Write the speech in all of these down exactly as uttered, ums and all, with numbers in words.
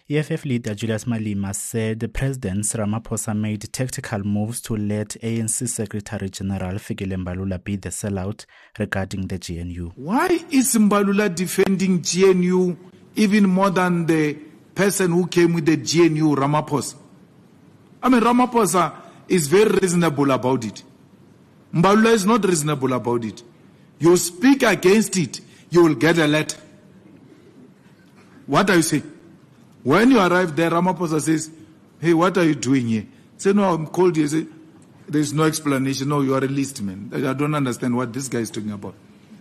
E F F leader Julius Malema said the President Ramaphosa made tactical moves to let A N C Secretary General Fikile Mbalula be the sellout regarding the G N U. Why is Mbalula defending G N U even more than the person who came with the G N U, Ramaphosa? I mean, Ramaphosa is very reasonable about it. Mbalula is not reasonable about it. You speak against it, you will get a letter. What are you saying? When you arrive there, Ramaphosa says, hey, what are you doing here? Say, no, I'm called here. Say, there's no explanation. No, you are a list man. I don't understand what this guy is talking about.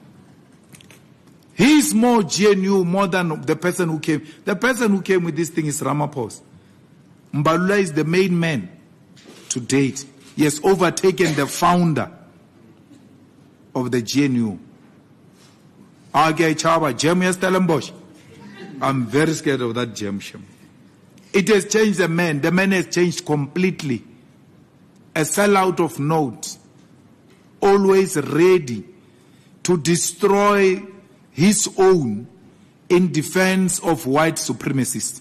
He is more G N U more than the person who came. The person who came with this thing is Ramaphosa. Mbalula is the main man to date. He has overtaken the founder of the G N U. Agay Chaba, Jem Stellenbosch. I'm very scared of that Jem Shem. It has changed the man. The man has changed completely. A sellout of notes. Always ready to destroy his own in defense of white supremacists.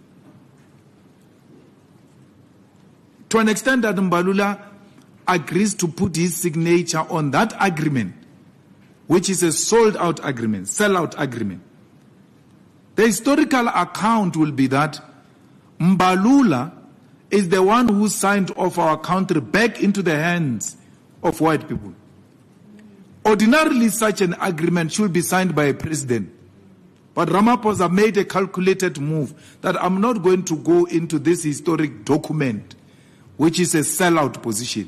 To an extent that Mbalula agrees to put his signature on that agreement, which is a sold-out agreement, sell-out agreement. The historical account will be that Mbalula is the one who signed off our country back into the hands of white people. Ordinarily, such an agreement should be signed by a president. But Ramaphosa made a calculated move that I'm not going to go into this historic document, which is a sellout position.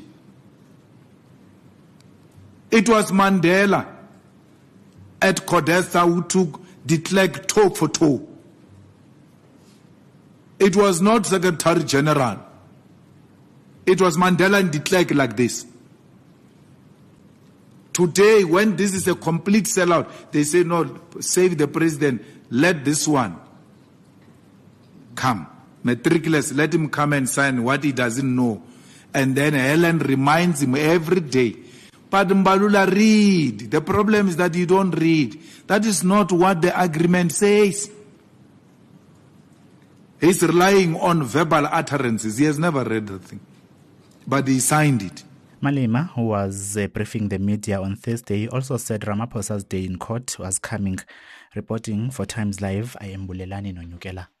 It was Mandela at CODESA who took de Klerk toe for toe. It was not Secretary General. It was Mandela and de Klerk like this. Today, when this is a complete sellout, they say, no, save the president, let this one come. Matriculous, let him come and sign what he doesn't know. And then Helen reminds him every day. But Mbalula, read. The problem is that you don't read. That is not what the agreement says. He's relying on verbal utterances. He has never read the thing. But he signed it. Malema, who was uh, briefing the media on Thursday, also said Ramaphosa's day in court was coming. Reporting for Times Live, I am Bulelani Nonyukela.